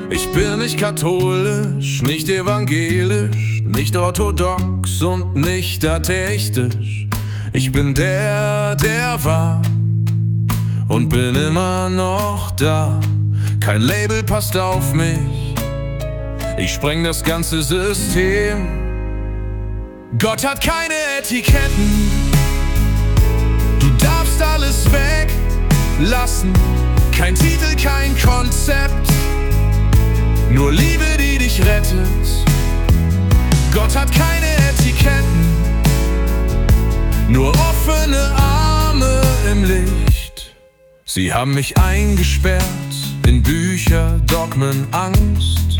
Ich bin nicht katholisch, nicht evangelisch, nicht orthodox und nicht atheistisch. Ich bin der war und bin immer noch da. Kein Label passt auf mich, ich spreng das ganze System. Gott hat keine Etiketten, du darfst alles weglassen. Kein Titel, kein Konzept, nur Liebe, die dich rettet. Gott hat keine Etiketten, nur offene Arme im Licht. Sie haben mich eingesperrt in Bücher, Dogmen, Angst.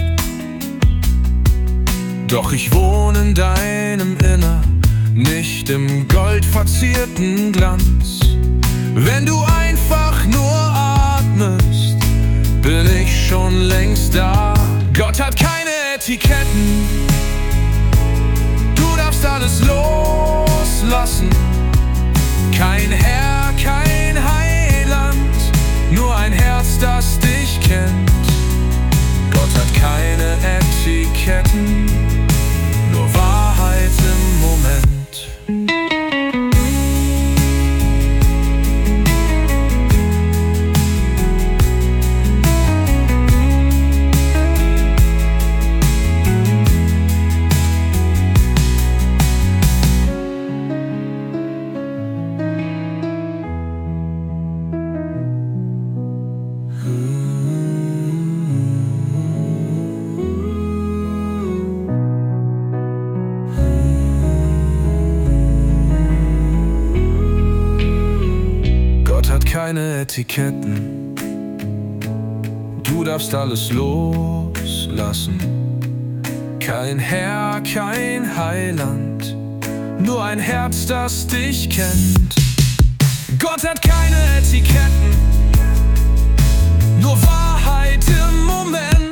Doch ich wohne in deinem Inner, nicht im goldverzierten Glanz. Wenn du einfach nur atmest, bin ich schon längst da. Gott hat keine Etiketten, du darfst alles loslassen. Kein Herr, kein Heiland, nur ein Herz, das dich kennt. Gott hat keine Etiketten, nur Wahrheit im Moment. Keine Etiketten, du darfst alles loslassen. Kein Herr, kein Heiland, nur ein Herz, das dich kennt. Gott hat keine Etiketten, nur Wahrheit im Moment.